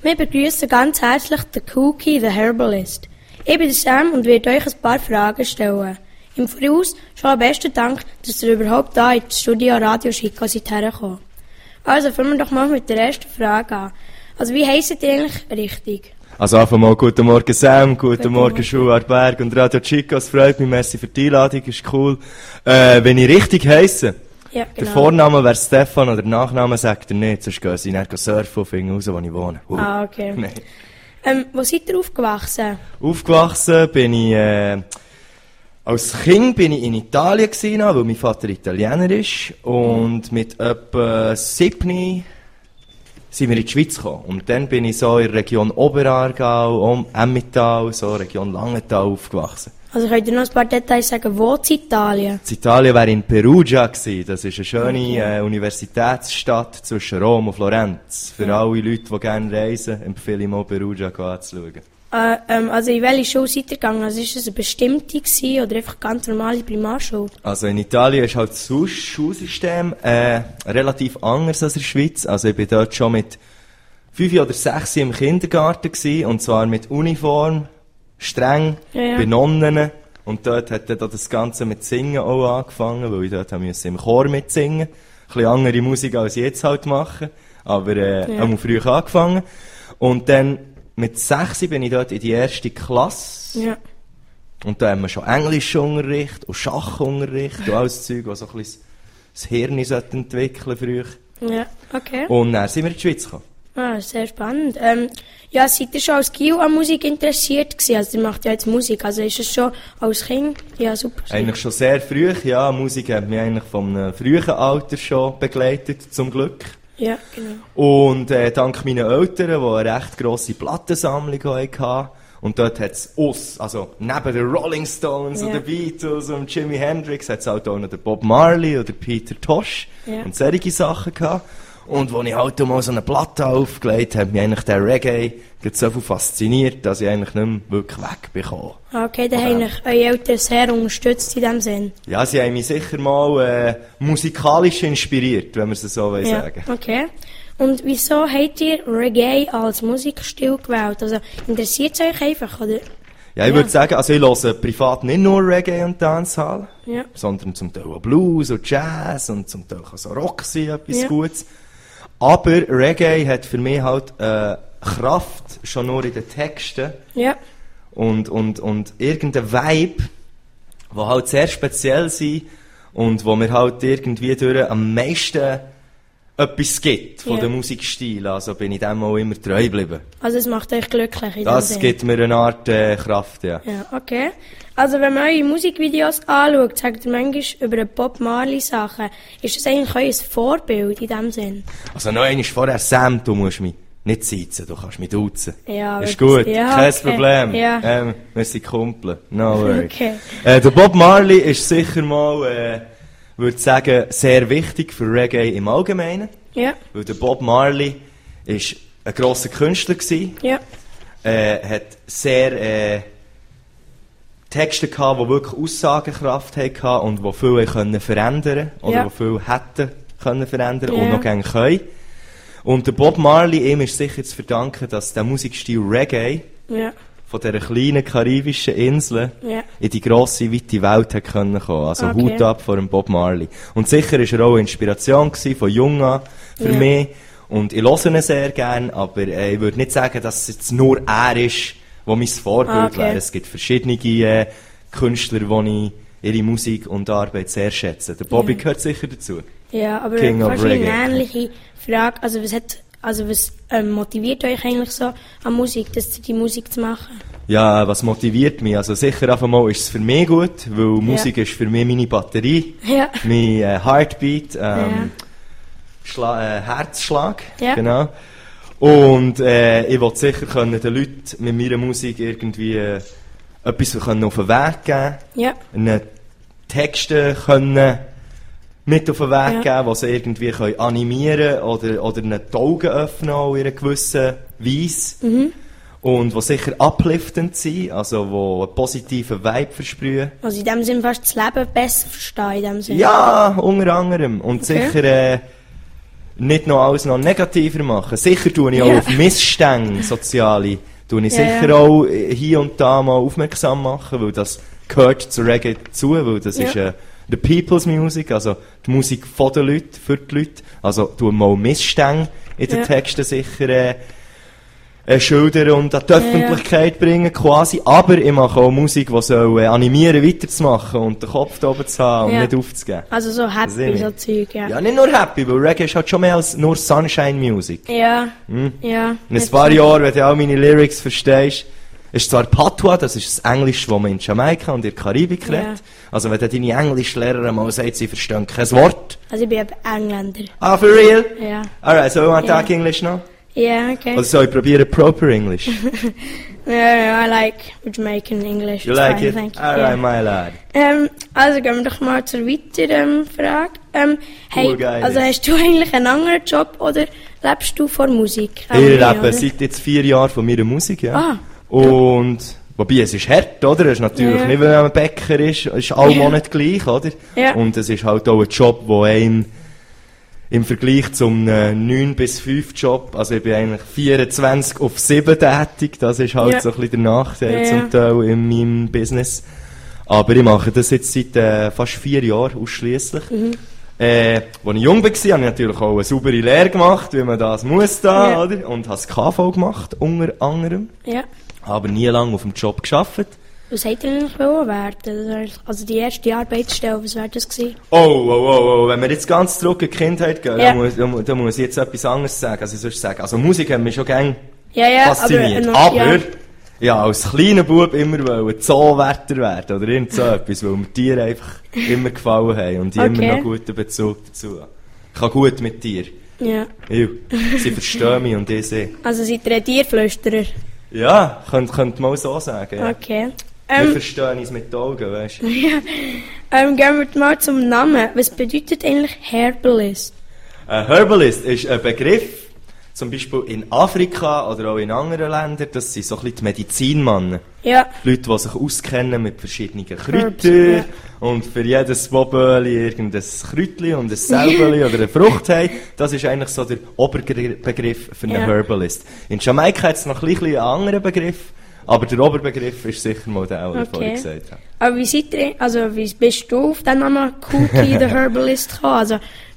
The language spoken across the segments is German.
Wir begrüßen ganz herzlich den Cookie, the Herbalist. Ich bin Sam und werde euch ein paar Fragen stellen. Im Voraus schon am besten Dank, dass ihr überhaupt da ins Studio Radio Chico seid hergekommen. Also fangen wir doch mal mit der ersten Frage an. Also wie heisst ihr eigentlich richtig? Also einfach mal guten Morgen Sam, guten Morgen Schulart Berg und Radio Chico. Es freut mich, merci für die Einladung, ist cool. Wenn ich richtig heisse, Ja, genau. Der Vorname wäre Stefan oder der Nachname sagt er nicht, sonst gehen sie dann surfen und finden raus, wo ich wohne. Ah, okay. Nein. Wo seid ihr aufgewachsen? Aufgewachsen bin ich, als Kind bin ich in Italien gewesen, weil mein Vater Italiener ist. Und mit etwa 7 sind wir in die Schweiz gekommen. Und dann bin ich so in der Region Oberaargau, Emmental, so Region Langenthal aufgewachsen. Also könnt ihr noch ein paar Details sagen, wo in Italien? In Italien wäre in Perugia gewesen. Das ist eine schöne Universitätsstadt zwischen Rom und Florenz. Für alle Leute, die gerne reisen, empfehle ich mal Perugia anzuschauen. Also in welche Schule seid ihr gegangen? Also ist das eine bestimmte gewesen, oder einfach ganz normale Primarschule? Also in Italien ist halt das Schulsystem relativ anders als in der Schweiz. Also ich bin dort schon mit 5 oder 6 im Kindergarten gewesen, und zwar mit Uniform, streng, bei Nonnen. Und dort hat dann das Ganze mit Singen auch angefangen, weil ich dort musste im Chor mitsingen. Ein bisschen andere Musik als ich jetzt halt mache, aber auch früh angefangen. Und dann mit 6 bin ich dort in die erste Klasse. Ja. Und da haben wir schon Englischunterricht und Schachunterricht und alles Zeug, was so ein bisschen das Hirn entwickeln früher. Ja, okay. Und dann sind wir in die Schweiz gekommen. Ah, sehr spannend. Ja, seid ihr schon als Gil an Musik interessiert gewesen? Also ihr macht ja jetzt Musik, also ist es schon als Kind? Ja, super. Eigentlich schon sehr früh, ja. Musik hat mich eigentlich von einem frühen Alter schon begleitet, zum Glück. Ja, genau. Und dank meinen Eltern, die eine recht grosse Plattensammlung hatten, und dort hat es also neben den Rolling Stones und den Beatles und Jimi Hendrix, hat es halt auch noch den Bob Marley oder Peter Tosh und solche Sachen gehabt. Und als ich halt mal so eine Platte aufgelegt habe, hat mich eigentlich der Reggae so viel fasziniert, dass ich eigentlich nicht mehr wirklich wegbekomme. Okay, dann haben euch eure Eltern sehr unterstützt in diesem Sinn. Ja, sie haben mich sicher mal musikalisch inspiriert, wenn man es so sagen. Okay. Und wieso habt ihr Reggae als Musikstil gewählt? Also interessiert es euch einfach, oder? Ja, ich würde sagen, also ich höre privat nicht nur Reggae und Dancehall, sondern zum Teil auch Blues und Jazz und zum Teil auch so Rock sein, etwas Gutes. Aber Reggae hat für mich halt Kraft, schon nur in den Texten. Ja. Und irgendein Vibe, der halt sehr speziell sind und wo mir halt irgendwie durch am meisten etwas gibt von den Musikstilen. Also bin ich dem auch immer treu geblieben. Also es macht euch glücklich in Das gibt mir eine Art Kraft, ja. Ja, okay. Also wenn man eure Musikvideos anschaut, sagt ihr manchmal über Bob Marley Sachen. Ist das eigentlich euer Vorbild in dem Sinn? Also noch einmal vorher, Sam, du musst mich nicht sitzen, du kannst mich duzen. Ja, ist gut, kein Problem. Ja. Wir sind Kumpel, no worry. Okay. Der Bob Marley ist sicher mal, würde sagen, sehr wichtig für Reggae im Allgemeinen. Ja. Weil der Bob Marley ist ein grosser Künstler gewesen. Ja. Hat sehr Texte gehabt, die wirklich Aussagekraft hatten und die viel verändern konnten. Oder die viel hätten können verändern und noch gerne können. Und der Bob Marley, ihm ist sicher zu verdanken, dass der Musikstil Reggae von dieser kleinen karibischen Insel in die grosse, weite Welt hat können kommen. Also Hut ab vor dem Bob Marley. Und sicher war er auch eine Inspiration gewesen, von jung an für mich. Und ich höre ihn sehr gerne, aber ich würde nicht sagen, dass es jetzt nur er ist, der mein Vorbild wäre. Es gibt verschiedene Künstler, die ich ihre Musik und Arbeit sehr schätze. Der Bobby gehört sicher dazu. Ja, aber King fast of eine Reggae. ähnliche Frage. Also was motiviert euch eigentlich so an Musik, die Musik zu machen? Ja, was motiviert mich? Also sicher einfach mal ist es für mich gut, weil Musik ist für mich meine Batterie, mein Heartbeat, Herzschlag, genau. Und ich will sicher können den Leuten mit meiner Musik irgendwie etwas können auf den Weg geben, einen Texte können mit auf den Weg geben, die sie irgendwie können animieren oder ihnen die Augen öffnen in einer gewissen Weise. Und die sicher upliftend sind, also die einen positiven Vibe versprühen. Also in dem Sinne fast das Leben besser verstehen, in dem Sinne. Ja, unter anderem. Und sicher nicht noch alles noch negativer machen. Sicher tue ich auch auf Missstände, soziale, tue ich sicher auch hier und da mal aufmerksam machen, weil das gehört zu Reggae dazu, weil das ist the People's Music, also die Musik von den Leuten, für die Leute. Also tue mal Missstände in den Texten sicher schildern und an die Öffentlichkeit bringen, quasi. Aber ich mache auch Musik, die soll animieren, weiterzumachen und den Kopf da oben zu haben und nicht aufzugeben. Also so happy, so Zeug, Ja, nicht nur happy, weil Reggae ist halt schon mehr als nur Sunshine Music. Ja. In ein paar Jahren, wenn du auch meine Lyrics verstehst, ist zwar Patois, das ist das Englisch, das man in Jamaika und in der Karibik redet. Also wenn deine Englischlehrerin mal sagt, sie verstehen kein Wort. Also ich bin eben Engländer. Ah, for real? Ja. Alright, so we want to talk English now? Yeah, okay. Oder soll ich probieren proper English? I like Jamaican English. You like it? Thank you. Alright, my lad. Also gehen wir doch mal zur weiteren Frage. Hey, geil. also hast du eigentlich einen anderen Job oder lebst du von Musik? Ich lebe seit jetzt 4 Jahren von meiner Musik, ja. Ah. Und, wobei, es ist hart, oder? Es ist natürlich nicht, wenn man Bäcker ist alle Monate gleich, oder? Ja. Und es ist halt auch ein Job, wo einem im Vergleich zum 9 bis 5 Job, also ich bin eigentlich 24/7 tätig, das ist halt so ein bisschen der Nachteil zum Teil in meinem Business. Aber ich mache das jetzt seit fast 4 Jahren ausschliesslich. Als ich jung war, habe ich natürlich auch eine saubere Lehre gemacht, wie man das muss da, oder? Und habe das KV gemacht, unter anderem. Ja. Aber nie lange auf dem Job gearbeitet. Was hättet ihr eigentlich werden? Also die erste Arbeitsstelle, was wäre das gewesen? Oh, wenn wir jetzt ganz zurück in die Kindheit gehen, dann muss ich jetzt etwas anderes sagen, als ich sonst sagen. Also Musik hat mich schon gerne fasziniert. Aber ja, als kleiner Bub immer Zoowärter werden oder irgend so etwas, weil mir Tiere einfach immer gefallen haben und ich immer noch einen guten Bezug dazu habe. Ich kann gut mit Tieren. Ja. Sie verstehen mich und ich sie. Also seid ihr ein Tierflüsterer? Ja, könnte man mal so sagen. Ja. Okay. Wir verstehen uns mit den Augen, weißt du. Gehen wir mal zum Namen. Was bedeutet eigentlich Herbalist? Ein Herbalist ist ein Begriff, zum Beispiel in Afrika oder auch in anderen Ländern, das sind so ein bisschen die Medizinmannen. Ja. Leute, die sich auskennen mit verschiedenen Kräutern und für jedes Boböli irgendein Kräutchen und ein Säubeli oder eine Frucht haben. Das ist eigentlich so der Oberbegriff für einen Herbalist. In Jamaika hat es noch ein bisschen einen anderen Begriff, aber der Oberbegriff ist sicher mal der, den ich vorhin gesagt habe. Aber wie bist du auf den Namen Cookie the Herbalist gekommen?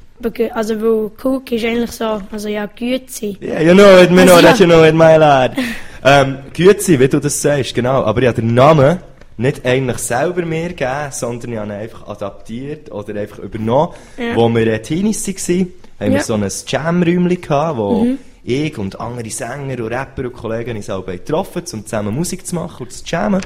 Weil Cook ist eigentlich so, Gützi. Yeah, you know it, that you know it, my lad. Gützi, wie du das sagst, genau. Aber ich habe den Namen nicht eigentlich selber mir gegeben, sondern ich habe ihn einfach adaptiert oder einfach übernommen. Wo wir Teenies waren, haben wir so ein Jam-Räumchen gehabt, wo ich und andere Sänger und Rapper und Kollegen uns auch getroffen, um zusammen Musik zu machen und zu jammen.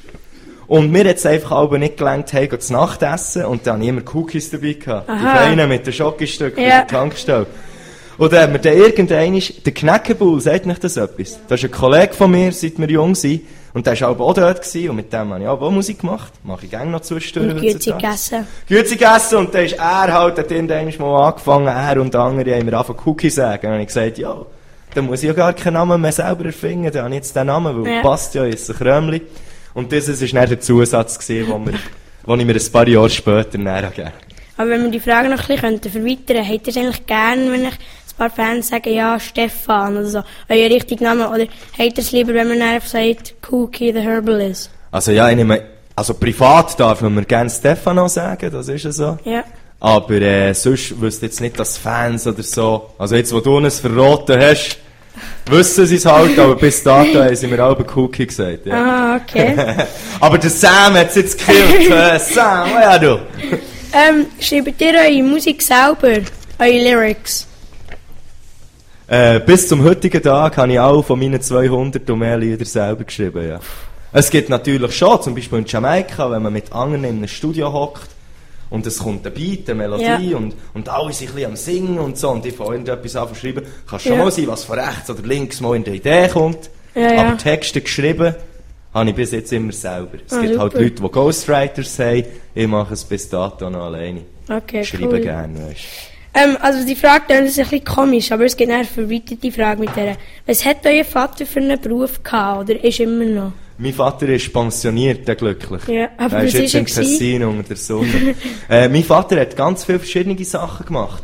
Und mir hat es einfach aber nicht gelangt, hey, zu Nacht essen. Und dann habe ich immer Cookies dabei gehabt. Die feinen mit den Schokostücken in der Tankstelle. Und dann haben wir dann irgendwann, der Knäckebull, sagt nicht das etwas? Das ist ein Kollege von mir, seit wir jung sind. Und der war auch dort gewesen, und mit dem habe ich auch Musik gemacht. Mache ich gerne noch zwischendurch. Und Gützi gegessen. Gützi gegessen, und dann ist er halt, hat irgendwann mal angefangen, er und andere haben mir angefangen Cookie sagen. Und dann habe ich gesagt, ja, dann muss ich ja gar keinen Namen mehr selber erfinden. Dann habe ich jetzt den Namen, weil passt ja, ist ein Krömli. Und das war dann der Zusatz, den ich mir ein paar Jahre später näher gegeben habe. Aber wenn wir die Frage noch ein bisschen verweitern könnten, hättet ihr es eigentlich gern, wenn ich ein paar Fans sagen, ja, Stefan oder so, euer richtiger Name, oder hättet ihr es lieber, wenn man einfach sagt, Cookie the Herbalist? Also ja, privat darf man mir gerne Stefano sagen, das ist ja so. Ja. Aber sonst wüsste jetzt nicht, dass Fans oder so, also jetzt, wo du uns verraten hast, wissen sie es halt, aber bis dato haben sie mir auch Cookie gesagt. Ja. Ah, okay. Aber der Sam hat es jetzt gekillt. Sam, was ja du? Schreibt ihr eure Musik selber, eure Lyrics? Bis zum heutigen Tag habe ich auch von meinen 200 und mehr Lieder selber geschrieben, ja. Es gibt natürlich schon, zum Beispiel in Jamaika, wenn man mit anderen in einem Studio hockt, und es kommt ein Beat, eine Melodie, und alle sind ein bisschen am Singen und so, und ich fange irgendetwas an zu schreiben. Kann schon mal sein, was von rechts oder links mal in die Idee kommt. Aber Texte geschrieben habe ich bis jetzt immer selber. Es gibt halt Leute, die Ghostwriters haben. Ich mache es bis dato noch alleine. Okay, schreibe gerne, weißt du. Also die Frage ist ein bisschen komisch, aber es gibt eine verweiterte Frage mit der. Was hat euer Vater für einen Beruf gehabt, oder ist immer noch? Mein Vater ist pensioniert, glücklich. Ja, aber er ist jetzt im Tessin unter der Sonne. Mein Vater hat ganz viele verschiedene Sachen gemacht.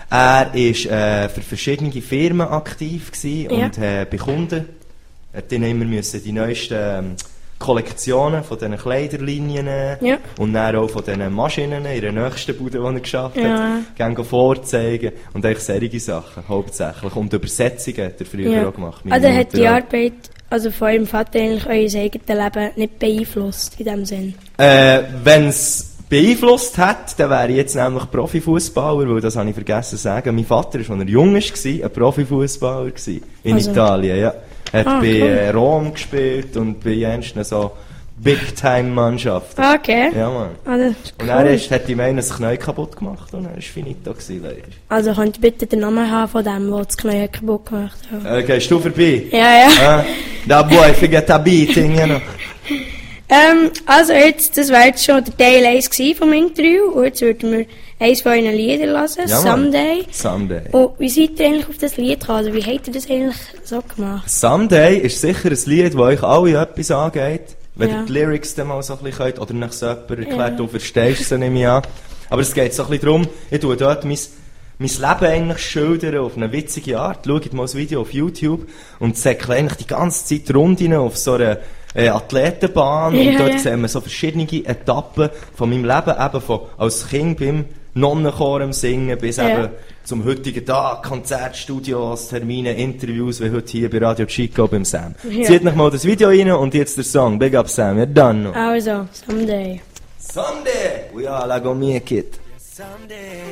Er war für verschiedene Firmen aktiv und bei Kunden. Er musste immer die neuesten Kollektionen von diesen Kleiderlinien und dann auch von diesen Maschinen in der nächsten Bude, die er geschafft hat, vorzeigen. Und eigentlich solche Sachen, hauptsächlich. Und Übersetzungen hat er früher auch gemacht. Also hat die Arbeit von eurem Vater eigentlich euer eigenes Leben nicht beeinflusst, in dem Sinn? Wenn es beeinflusst hat, dann wäre ich jetzt nämlich Profifußballer, weil das habe ich vergessen zu sagen. Mein Vater war, als er jung war, ein Profifußballer in Italien, ja. Er hat bei Rom gespielt und bei jensten so Big-Time-Mannschaften. Okay. Ja, Mann. Cool. Und dann hat ihm einer das Knie kaputt gemacht und dann war finito leider. Also könnt ihr bitte den Namen haben von dem, der das Knie kaputt gemacht hat? Gehst du vorbei? Ja. Da boy, forget a beating, you know. Also jetzt, das war jetzt schon der Teil 1 vom Interview und jetzt würden wir eins von euren Liedern hören, Someday. Someday. Und wie seid ihr eigentlich auf das Lied gekommen? Also wie habt ihr das eigentlich so gemacht? Someday ist sicher ein Lied, das euch alle etwas angeht. Wenn ihr die Lyrics dann mal so ein bisschen könnt, oder nach so jemand erklärt, du verstehst sie nicht mehr an. Aber es geht so ein bisschen darum, ich tue dort mein Leben eigentlich schildern auf eine witzige Art. Schaut mal das Video auf YouTube und säckle eigentlich die ganze Zeit Runden auf so einer Athletenbahn und dort sehen wir so verschiedene Etappen von meinem Leben, eben von als Kind beim Nonnenchor am Singen bis eben zum heutigen Tag, Konzertstudios, Termine, Interviews, wie heute hier bei Radio Chico beim Sam. Zieht noch mal das Video rein und jetzt der Song. Big up Sam, you're done now. Also, Someday. Someday, we all are gonna make it. Someday,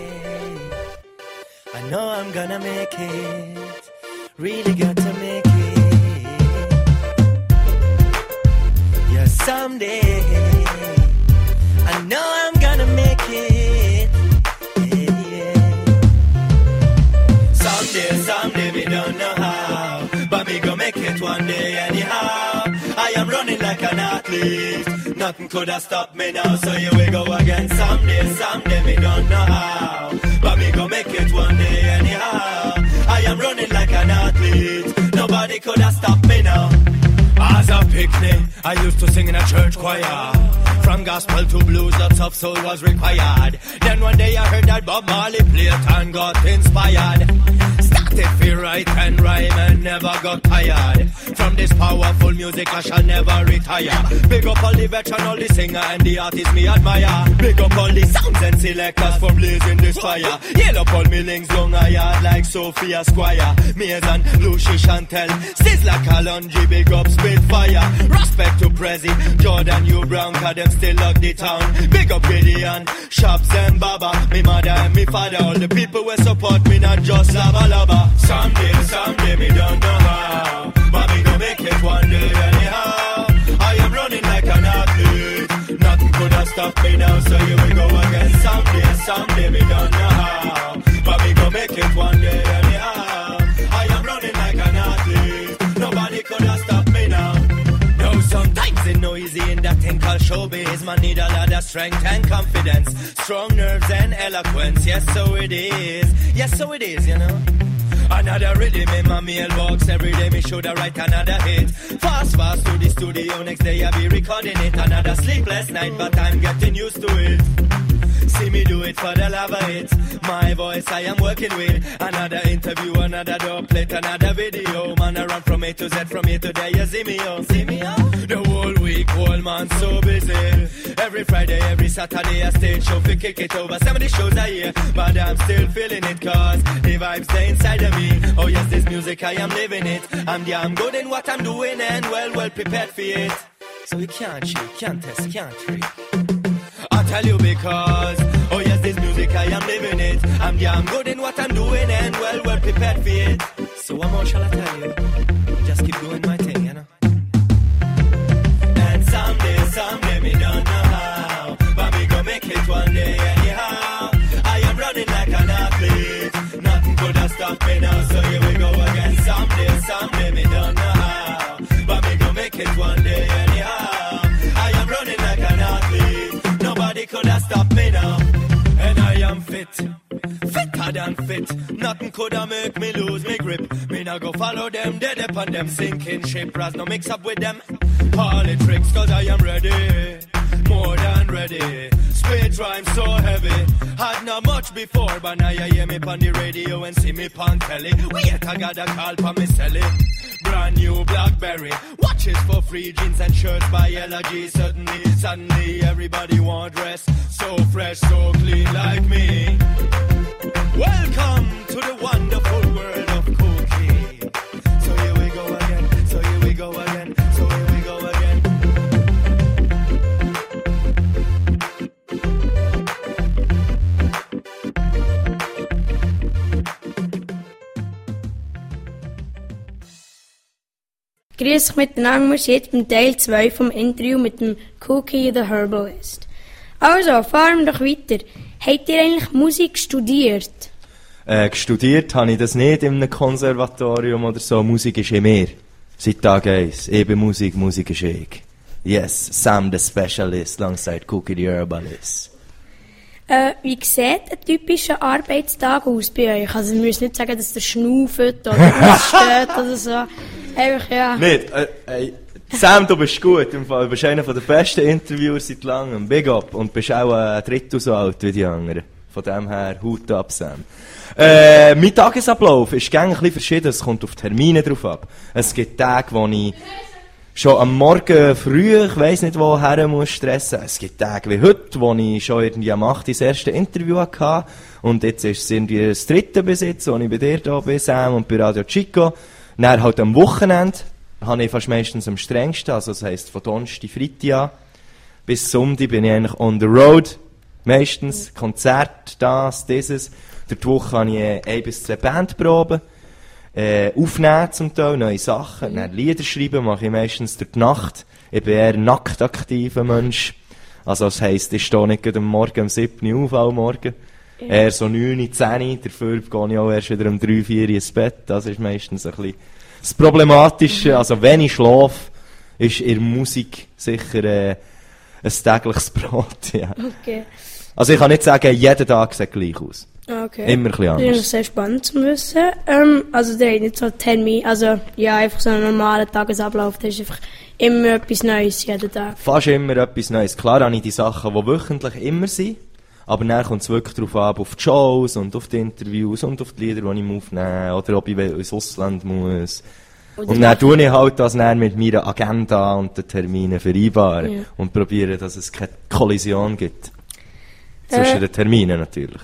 I know I'm gonna make it. Really got to make it. Yeah, someday, I know I'm gonna make it. Someday, we don't know how, but we gon' make it one day anyhow. I am running like an athlete, nothing could have stopped me now, so here we go again. Someday, we don't know how, but we gon' make it one day anyhow. I am running like an athlete, nobody could have stopped me now. As a picnic, I used to sing in a church choir. From gospel to blues, lots of soul was required. Then one day I heard that Bob Marley played and got inspired. Started feel right and rhyme and never got tired. From this powerful music I shall never retire. Big up all the veteran, all the singer and the artists me admire. Big up all the sounds and selectors for blazing this fire. Yell up all me links long I yard like Sophia Squire. Maze and Lucy Chantel, Sizzla Kalonji, big up Spitfire. Respect to Prezi, Jordan, you Brown, cause them still love the town. Big up Gideon, Shops and Baba, me mother and me father, all the people who support me, not just lava lava. Someday, me don't know how, but me gon' make it one day anyhow. I am running like an athlete, nothing could have stopped me now, so here we go again. Someday, me don't know how, but me gon' make it one day anyhow. I am running like an athlete, nobody could have stopped me now. No, sometimes it's noisy in that thing called showbiz. Man need a lot of strength and confidence, strong nerves and eloquence. Yes, so it is, you know. Another rhythm in my mailbox. Every day me should write another hit. Fast to the studio. Next day I be recording it. Another sleepless night, but I'm getting used to it. See me do it for the love of it. My voice I am working with. Another interview, another dubplate, another video. Man I run from A to Z, from here to there. You see me on, the whole week, whole man so busy. Every Friday, every Saturday I stage show fi kick it over. Some of the shows I hear, but I'm still feeling it, cause the vibes stay inside of me. Oh yes, this music I am living it. I'm damn good in what I'm doing and well prepared for it. So you can't cheat, can't test, can't trick. I tell you because, oh yes, this music I am living it. I'm damn good in what I'm doing and well prepared for it. So what more shall I tell you? Just keep doing my thing, you know. And someday me don't know how, but me gon' make it one day anyhow. I am running like an athlete, nothing could have stopped me now, so here we go again. Someday me don't know how, but me gon' make it one day anyhow. I am running like an athlete, nobody could have stopped me now. And I am fitter than fit. Nothing could have make me lose me grip. Me nah go follow them, dead upon them sinking ship. Raz no mix up with them. All the tricks, cause I am ready. more than ready. Spit rhyme so heavy. Had not much before, but now you hear me on the radio and see me on telly. We yet I got a call from me celly. Brand new BlackBerry. Watches for free, jeans and shirts by LG. Suddenly everybody want dress. So fresh, so clean like me. Welcome to the wonderful world of Cookie. So here we go again, so here we go again, so here we go again. Grüß euch miteinander, wir sind jetzt beim Teil 2 vom Interview mit dem Cookie the Herbalist. Also, fahren wir doch weiter. Habt ihr eigentlich Musik studiert? Studiert habe ich das nicht in einem Konservatorium oder so. Musik ist in mir. Seit Tag 1. Ich bin Musik, Musik ist ich. Yes, Sam the Specialist, alongside Cookie the Herbalist. Wie sieht ein typischer Arbeitstag aus bei euch? Also, ihr müsst nicht sagen, dass ihr schnauft oder aussteht oder so. Einfach, ja. Nicht, Sam, du bist gut. Im Fall, du bist einer der besten Interviewer seit langem. Big up. Und bist auch ein Drittel so alt wie die anderen. Von dem her, Hut ab, Sam. Mein Tagesablauf ist ein bisschen verschieden. Es kommt auf Termine drauf ab. Es gibt Tage, wo ich schon am Morgen früh, ich weiss nicht woher, muss stressen. Es gibt Tage wie heute, wo ich schon irgendwie am 8. das erste Interview hatte. Und jetzt ist es irgendwie das dritte Besitz, wo ich bei dir da bin, Sam, und bei Radio Chico. Dann halt am Wochenende habe ich fast meistens am strengsten, also das heisst von Donnerstag, Freitag an bis Sonntag bin ich eigentlich on the road, meistens, Konzert, dieses. Durch die Woche habe ich 1 bis 2 Bandproben, aufnehmen zum Teil, neue Sachen, dann Lieder schreiben mache ich meistens durch die Nacht. Ich bin eher ein nackt aktiver Mensch, also das heisst, ich stehe nicht am Morgen um 7 Uhr auf, all morgen. Eher so 9, 10, dafür gehe ich auch erst wieder um 3, 4 ins Bett. Das ist meistens ein bisschen das Problematische. Also wenn ich schlafe, ist in der Musik sicher ein tägliches Brot. Ja. Okay. Also ich kann nicht sagen, jeden Tag sieht gleich aus. Okay. Immer ein bisschen anders. Das ist sehr spannend zu wissen. Also der hat nicht so Termin, also ja, einfach so einen normalen Tagesablauf. Das ist einfach immer etwas Neues jeden Tag. Fast immer etwas Neues. Klar habe ich die Sachen, die wöchentlich immer sind. Aber dann kommt es wirklich darauf an, auf die Shows und auf die Interviews und auf die Lieder, die ich aufnehme, oder ob ich ins Ausland muss. Und dann tue ich halt das dann mit meiner Agenda und den Terminen vereinbaren und probiere, dass es keine Kollision gibt. Zwischen den Terminen natürlich.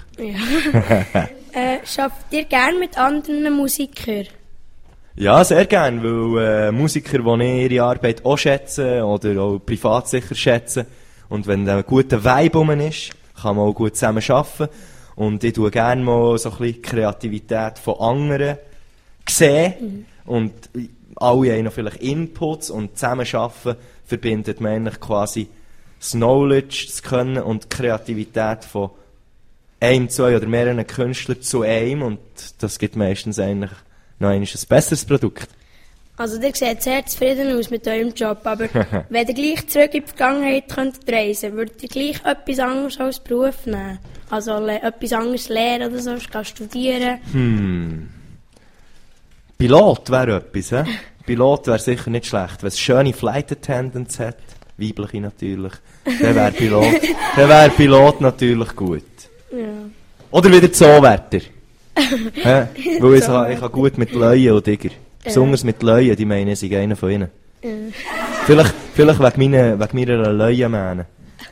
Ja. Schafft ihr gerne mit anderen Musikern? Ja, sehr gerne, weil Musiker, die ihre Arbeit auch schätzen oder auch privat sicher schätzen, und wenn ein guter Vibe rum ist, kann man auch gut zusammen arbeiten. Und ich tue gerne mal so ein bisschen Kreativität von anderen sehen. Und alle haben noch vielleicht Inputs, und zusammen arbeiten verbindet man eigentlich quasi das Knowledge, das Können und die Kreativität von einem, 2 oder mehreren Künstlern zu einem. Und das gibt meistens eigentlich noch ein besseres Produkt. Also ihr seht sehr zufrieden aus mit eurem Job, aber wenn ihr gleich zurück in die Vergangenheit könntet reisen, würdet ihr gleich etwas anderes als Beruf nehmen? Also etwas anderes lernen oder so, studieren? Pilot wäre etwas, he? Pilot wäre sicher nicht schlecht, wenn es schöne Flight Attendants hat, weibliche natürlich, dann wäre Pilot natürlich gut. Ja. Oder wieder Zoowärter. Weil ich kann gut mit Löwen und Tiger. Besonders mit Löwen, die meinen, ich sei einer von ihnen. Vielleicht wegen meiner Löwenmähne.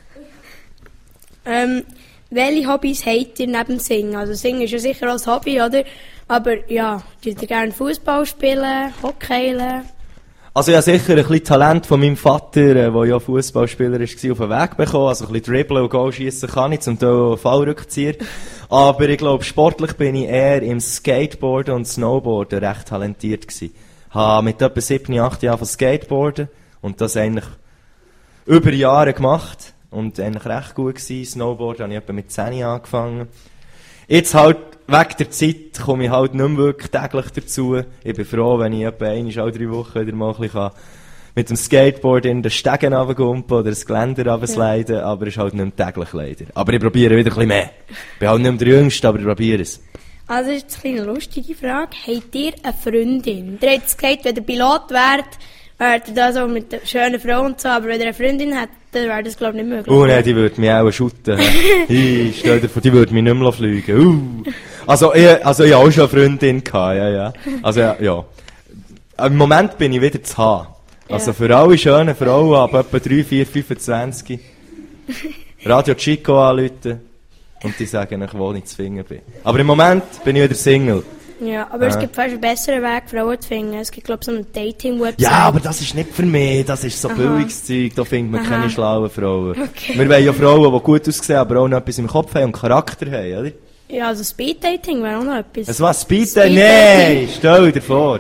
Welche Hobbys habt ihr neben Singen? Also Singen ist ja sicher auch ein Hobby, oder? Aber ja, würdet ihr gerne Fußball spielen, Hockey? Also ich habe sicher ein bisschen Talent von meinem Vater, der ja Fußballspieler war, auf den Weg bekommen. Also ein bisschen Dribbeln und Goal schiessen kann ich, zum Teil Fallrückzieher. Aber ich glaube, sportlich bin ich eher im Skateboarden und Snowboarden recht talentiert gewesen. Habe mit etwa 7, 8 Jahren Skateboarden und das eigentlich über Jahre gemacht und eigentlich recht gut gewesen. Snowboarden habe ich etwa mit 10 angefangen. Jetzt halt, wegen der Zeit komme ich halt nicht mehr wirklich täglich dazu. Ich bin froh, wenn ich etwa alle 3 Wochen wieder mal ein bisschen mit dem Skateboard in den Stegen runtergumpen oder das Geländer runtersliden, aber es ist halt nicht mehr täglich leider. Aber ich probiere wieder ein bisschen mehr. Ich bin halt nicht mehr der Jüngste, aber ich probiere es. Also das ist eine lustige Frage. Habt ihr eine Freundin? Ihr habt gesagt, wenn ihr Pilot wärt wäre das so mit einer schönen Frau und so, aber wenn ihr eine Freundin hättet, dann wäre das, glaube ich, nicht möglich. Oh nein, die würde mich auch shooten. Stell dir vor, die würde mich nicht mehr fliegen. Also, ich hatte auch schon eine Freundin gehabt, ja. Also, ja. Im Moment bin ich wieder zu haben. Also, für alle schönen Frauen ab etwa 3, 4, 25 Radio Chico anrufen und die sagen, wo ich zu finden bin. Aber im Moment bin ich wieder Single. Ja, aber es gibt fast einen besseren Weg, Frauen zu finden. Es gibt, glaube ich, so eine Dating-Website. Ja, aber das ist nicht für mich. Das ist so billiges Zeug. Da findet man keine schlauen Frauen. Okay. Wir wollen ja Frauen, die gut aussehen, aber auch noch etwas im Kopf haben und Charakter haben, oder? Ja, also Speed-Dating wäre auch noch etwas. Es war Speed-Dating? Nein, stell dir vor.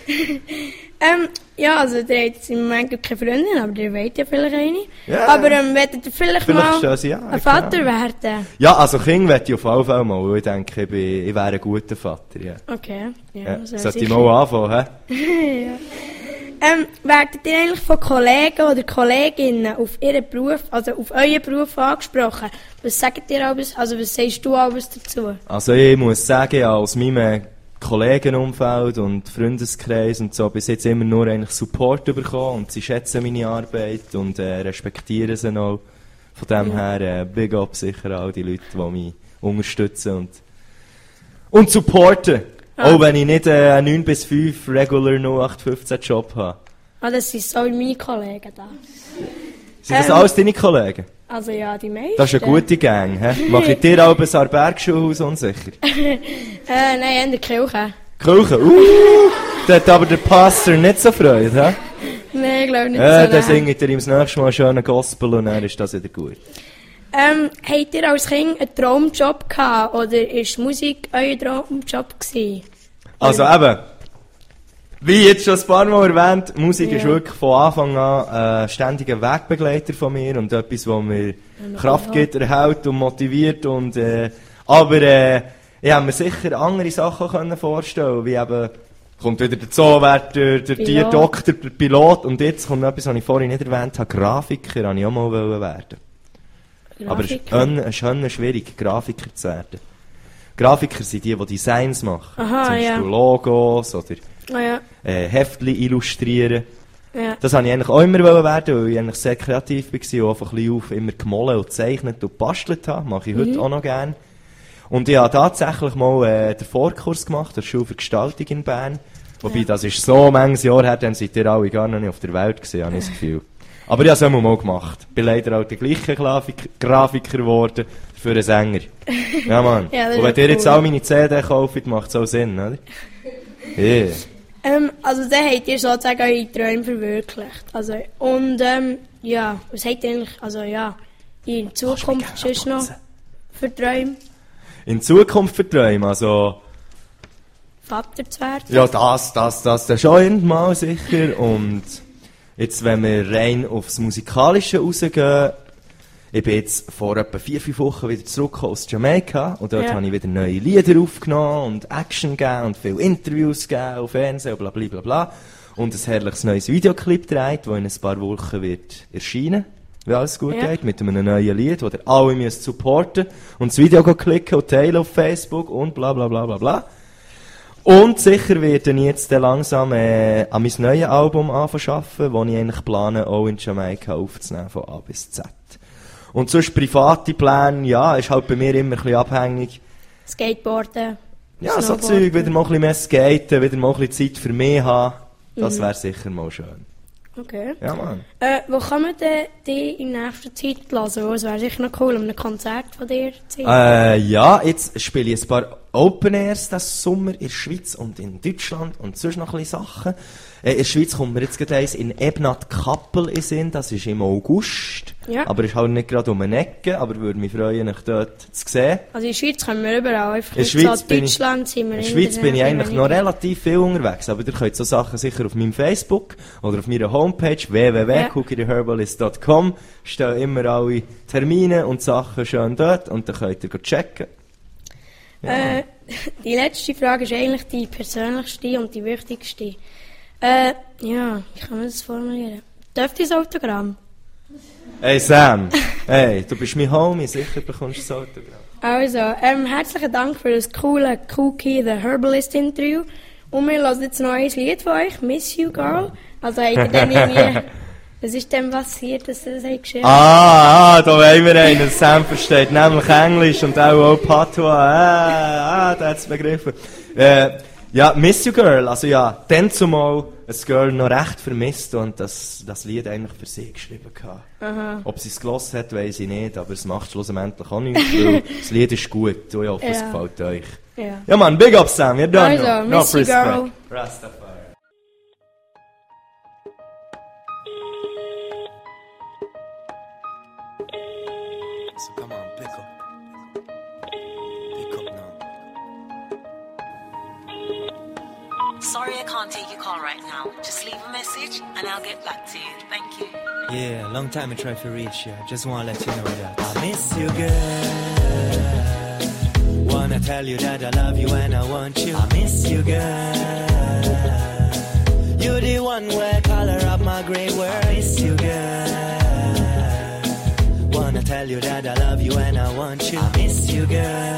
Ja, also der hat jetzt im Moment keine Freundin, aber der weiß ja vielleicht eine. Ja. Aber werdet ihr vielleicht mal Sie, ja, ein Vater werden? Ja, also Kind möchte ich auf jeden Fall mal, weil ich denke, ich wäre ein guter Vater, ja. Okay, ja. Sollte ich mal anfangen, hä? Ja. Werdet ihr eigentlich von Kollegen oder Kolleginnen auf ihren Beruf, also auf euren Beruf angesprochen? Was sagt ihr alles, also was sagst du alles dazu? Also ich muss sagen, aus meinem Kollegenumfeld und Freundeskreis und so bis jetzt immer nur eigentlich Support bekommen und sie schätzen meine Arbeit und respektieren sie auch. Von dem her big up sicher all die Leute, die mich unterstützen und supporten. Auch wenn ich nicht einen 9 bis 5 regular 0815 Job habe. Ah, das sind so wie meine Kollegen da. Sind das alles deine Kollegen? Also ja, die meisten. Das ist eine gute Gang, hä? Mach ich dir auch ein Bergschulhaus unsicher? Nein, in der Kirche. Kirche? Da hat aber der Pastor nicht so Freude, hä? Nein, ich glaube nicht so. Dann singt ihr ihm das nächste Mal schon einen Gospel und dann ist das wieder gut. Habt ihr als Kind einen Traumjob gehabt oder war Musik euer Traumjob gewesen? Also eben, wie jetzt schon ein paar Mal erwähnt, Musik ist wirklich von Anfang an ein ständiger Wegbegleiter von mir und etwas, was mir Kraft gibt, erhält und motiviert. Und, aber ich habe mir sicher andere Sachen können vorstellen, wie eben, kommt wieder der Zoowärter, der Tierdoktor, der Pilot und jetzt kommt etwas, was ich vorhin nicht erwähnt habe, Grafiker, wollte ich auch mal werden. Aber es ist schwierig, Grafiker zu werden. Grafiker sind die Designs machen. Aha, zum Beispiel Logos oder Heftchen illustrieren. Ja. Das wollte ich eigentlich auch immer werden, weil ich eigentlich sehr kreativ war und einfach ein bisschen immer gemalt und gezeichnet und gebastelt habe. Mache ich heute auch noch gerne. Und ich habe tatsächlich mal den Vorkurs gemacht, der Schule für Gestaltung in Bern. Wobei, das ist so manches Jahr her, dann seid ihr alle gar noch nicht auf der Welt gewesen, habe ich das Gefühl. Aber ich habe es auch mal gemacht. Bin leider auch der gleiche Grafiker geworden für einen Sänger. Ja, Mann. Ja, und wenn ihr jetzt auch meine CD kauft, macht es auch Sinn, oder? Yeah. Also dann habt ihr sozusagen eure Träume verwirklicht. Also, und ja, was habt ihr eigentlich, also ja, in Zukunft sonst noch für Träume? In Zukunft für Träume, also... Vater zu werden? Ja, das schon irgendwann sicher. Und jetzt, wenn wir rein aufs Musikalische rausgehen, ich bin jetzt vor etwa 4-5 Wochen wieder zurück aus Jamaika und dort habe ich wieder neue Lieder aufgenommen und Action gegeben und viele Interviews gegeben auf Fernsehen und bla bla bla bla. Und ein herrliches neues Videoclip gedreht, das in ein paar Wochen wird erscheinen, wenn alles gut geht, mit einem neuen Lied, das ihr alle müsst supporten und das Video klicken und teilen auf Facebook und bla bla bla bla bla. Und sicher werde ich jetzt langsam an mein neues Album anfangen, das ich eigentlich plane, auch in Jamaika aufzunehmen, von A bis Z. Und sonst private Pläne, ja, ist halt bei mir immer ein bisschen abhängig. Skateboarden. Ja, so Zeug, wieder mal ein bisschen mehr skaten, wieder mal ein bisschen Zeit für mich haben. Das wäre sicher mal schön. Okay. Ja, Mann. Wo kann man denn die in nächster Zeit hören? Es wäre sicher noch cool, um ein Konzert von dir zu sehen. Ja, jetzt spiele ich ein paar Open Airs diesen Sommer in der Schweiz und in Deutschland und sonst noch ein bisschen Sachen. In der Schweiz kommt mir jetzt gerade eins in Ebnat-Kappel in Sinn, das ist im August. Ja. Aber ist halt nicht gerade um eine Ecke, aber würde mich freuen, euch dort zu sehen. Also in der Schweiz können wir überall, einfach in der Schweiz so Deutschland sind wir in der Schweiz bin ich eigentlich noch relativ viel unterwegs, aber ihr könnt so Sachen sicher auf meinem Facebook oder auf meiner Homepage www.cookietheherbalist.com stehen immer alle Termine und Sachen schön dort und dann könnt ihr checken. Ja. Die letzte Frage ist eigentlich die persönlichste und die wichtigste. Ja, wie kann man das formulieren? Dürft ihr das Autogramm? Hey Sam, hey, du bist mein Homie, sicher bekommst du das Autogramm. Also, herzlichen Dank für das coole Cookie The Herbalist Interview Und wir hören jetzt noch ein Lied von euch, Miss You Girl. Also habt ihr dann irgendwie... Was ist denn passiert, dass ihr das geschrieben habt? Da wollen wir einen. Sam versteht nämlich Englisch und auch Patois. Da hat es begriffen. Ja, Miss You Girl. Also ja, dann zumal ein Girl noch recht vermisst und das Lied eigentlich für sie geschrieben hatte. Ob sie es gehört hat, weiss ich nicht, aber es macht schlussendlich auch nichts, weil das Lied ist gut und ich hoffe, es gefällt euch. Ja man, big up Sam, you're done. Also, Miss You Girl. Rastafari. So come on, pick up. Pick up now. Sorry I can't take your call right now. Just leave a message and I'll get back to you. Thank you. Yeah, long time I tried to reach you. Just wanna let you know that I miss you, girl. Wanna tell you that I love you and I want you. I miss you, girl. You're the one where color up my grey world. I miss you, girl. Wanna tell you that I love you and I want you. I miss you, girl.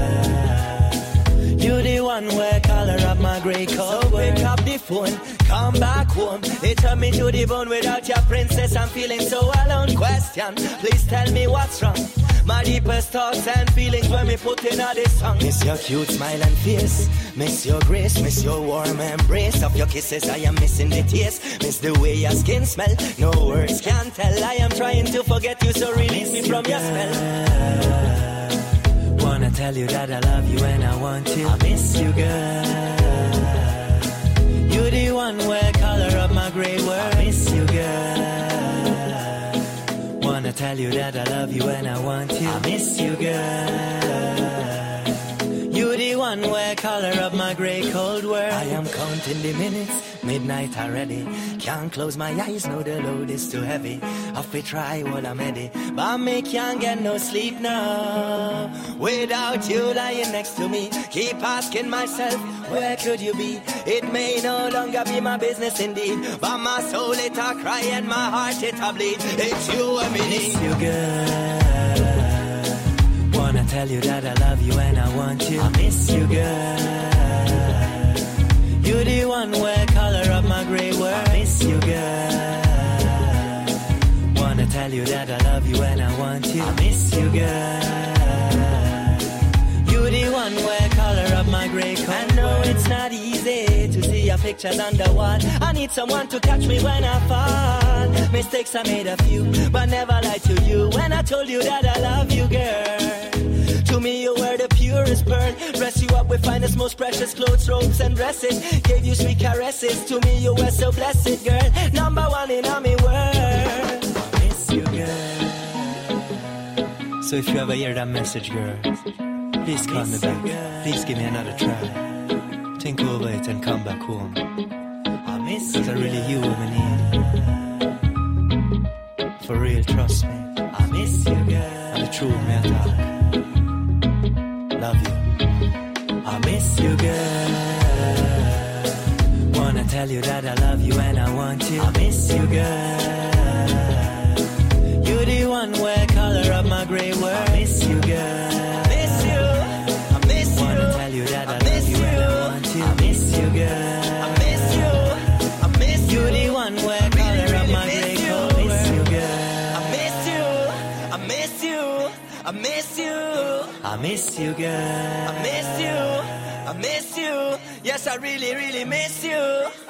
You're the one where color up my grey coat. So pick up the phone, come back home. It hurt me to the bone without your princess. I'm feeling so alone. Question, please tell me what's wrong. My deepest thoughts and feelings when we put in all this song. Miss your cute smile and face. Miss your grace, miss your warm embrace. Of your kisses I am missing the taste. Miss the way your skin smell. No words can tell. I am trying to forget you, so release me from your spell. Wanna tell you that I love you and I want you. I miss you, girl. You're the one where color up my grey world. I miss you, girl. Wanna tell you that I love you and I want you. I miss you, girl. You're the one where color up my grey cold world. I am counting the minutes, midnight already. Can't close my eyes, know the load is too heavy. Have to try while I'm ready, but me can't get no sleep now. Without you lying next to me, keep asking myself, where could you be? It may no longer be my business indeed, but my soul it a cry and my heart it a bleed. It's you and me. I miss you, girl. Wanna tell you that I love you and I want you. I miss you, girl. You're the one where color up my grey world. I miss you, girl. Wanna tell you that I love you and I want you. I miss you, girl. You're the one where color up my grey coat. I know it's not easy to see your pictures on the wall. I need someone to catch me when I fall. Mistakes I made a few, but never lied to you when I told you that I love you, girl. To me you were the purest pearl. Dress you up with finest, most precious clothes, robes and dresses. Gave you sweet caresses. To me you were so blessed, girl. Number one in all my world. I miss you, girl. So if you ever hear that message, girl, please call me back. Please give me another try. Think over it and come back home. I miss you, 'cause I really you woman need. For real, trust me. I miss you, girl. And the truth, me I talk. Love you. I miss you, girl. Wanna tell you that I love you and I want you. I miss you, girl. You're the one where color up my grey world. I miss you, girl. I miss you. I miss you. Wanna tell you that I love you and I want you. I miss you, girl. I miss you. I miss you. You're the one where color up my grey coat. I miss you, girl. I miss you. I miss you. I miss you. I miss you, girl. I miss you. I miss you. Yes, I really, really miss you.